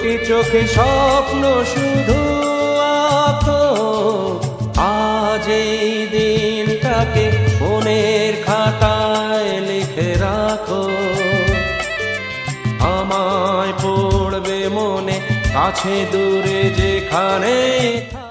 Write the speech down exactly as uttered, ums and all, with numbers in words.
দুটি চোখে স্বপ্ন শুধু আঁকো, আজ এই দিনটাকে মনের খাতায় লিখে রাখো। আমায় পড়বে মনে, কাছে দূরে যেখানে